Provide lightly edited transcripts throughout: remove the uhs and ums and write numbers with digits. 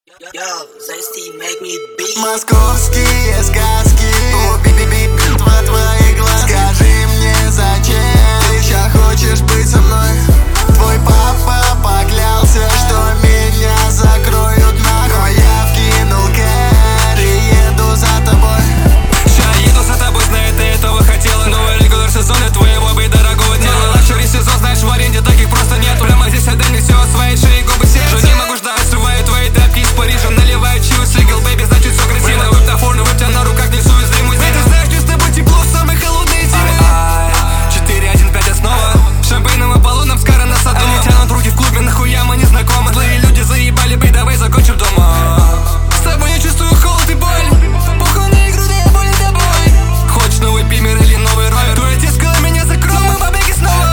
Московские сказки, твои глаза. Скажи мне, зачем ты ща хочешь быть со мной? Твой папа поклялся, что меня закроют нахуй. Я вкинул кэр и еду за тобой. Ща еду за тобой, знаю, ты этого хотела. Новый регулар сезона твоего бы дорогого тела. Лакшери сезон, знаешь, в аренде таких просто нет. Прямо здесь отдай все от своей шеи, губы сердца. Что не могу ждать, срываю твои тапки из Парижа. Наливаю чью сигл, бэйби, значит все красиво. Выптофорн, выпь тебя на руках, несу из дыму. Ты знаешь, где с тобой тепло в самые холодные зимы. 4-1-5 основа. Шампейном и полуном с кара на саду. Они тянут руки в клубе, нахуя мы не знакомы. Злые люди заебали, бей, давай закончим дома. С тобой я чувствую холод и боль. Похуй на игру, да я болен тобой. Хочешь новый пимер или новый ровер? Твой отец сказал, меня закрой, мы побеги снова.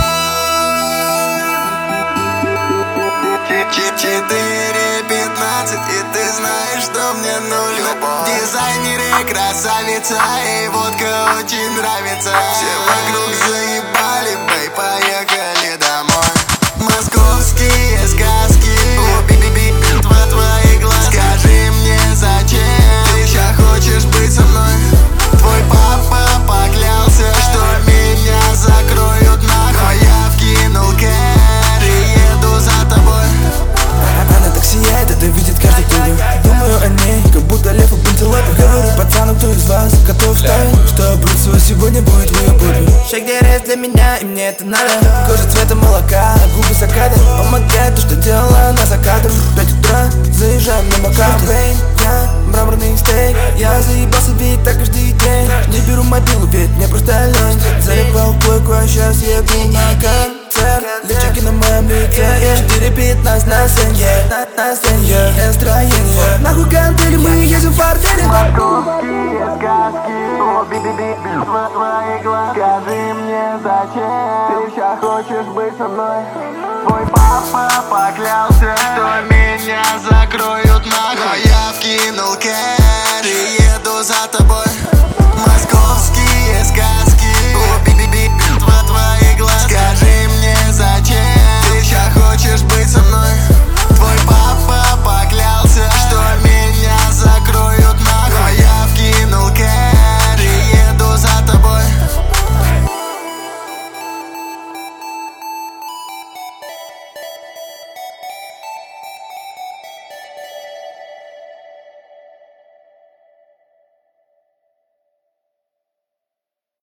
4-15, и ты знаешь, что мне нужно. В дизайнере красавица, и водка очень нравится. Все вокруг заебали, бэй, поехали домой. Московские сказки, твои глаза. Скажи мне, зачем ты ща хочешь быть со мной? Твой папа поклялся, что меня закроют нахуй. Я вкинул кэр и еду за тобой. Она так сияет, это видит каждый тубе. Думаю о ней, как будто лев об антилопе. Говорю пацану, кто из вас готов ставить, что брутство сегодня будет в ее пупе. Шейк дерез для меня, и мне это надо. Кожа цвета молока, губы заката. Помогает то, что делала она за кадром. 5 утра, заезжаем на Макаф. Я мраморный стейк. Я заебался видеть так каждый день. Не беру мобилу, ведь мне просто лень. Заебал плойку, а сейчас еду на концерт. Личики на моем лице, 4-15 на сцене. Настроение. Нахуй гантели, мы едем в артели. Московские сказки, твои глаза. Скажи мне, зачем ты ща хочешь быть со мной? Твой папа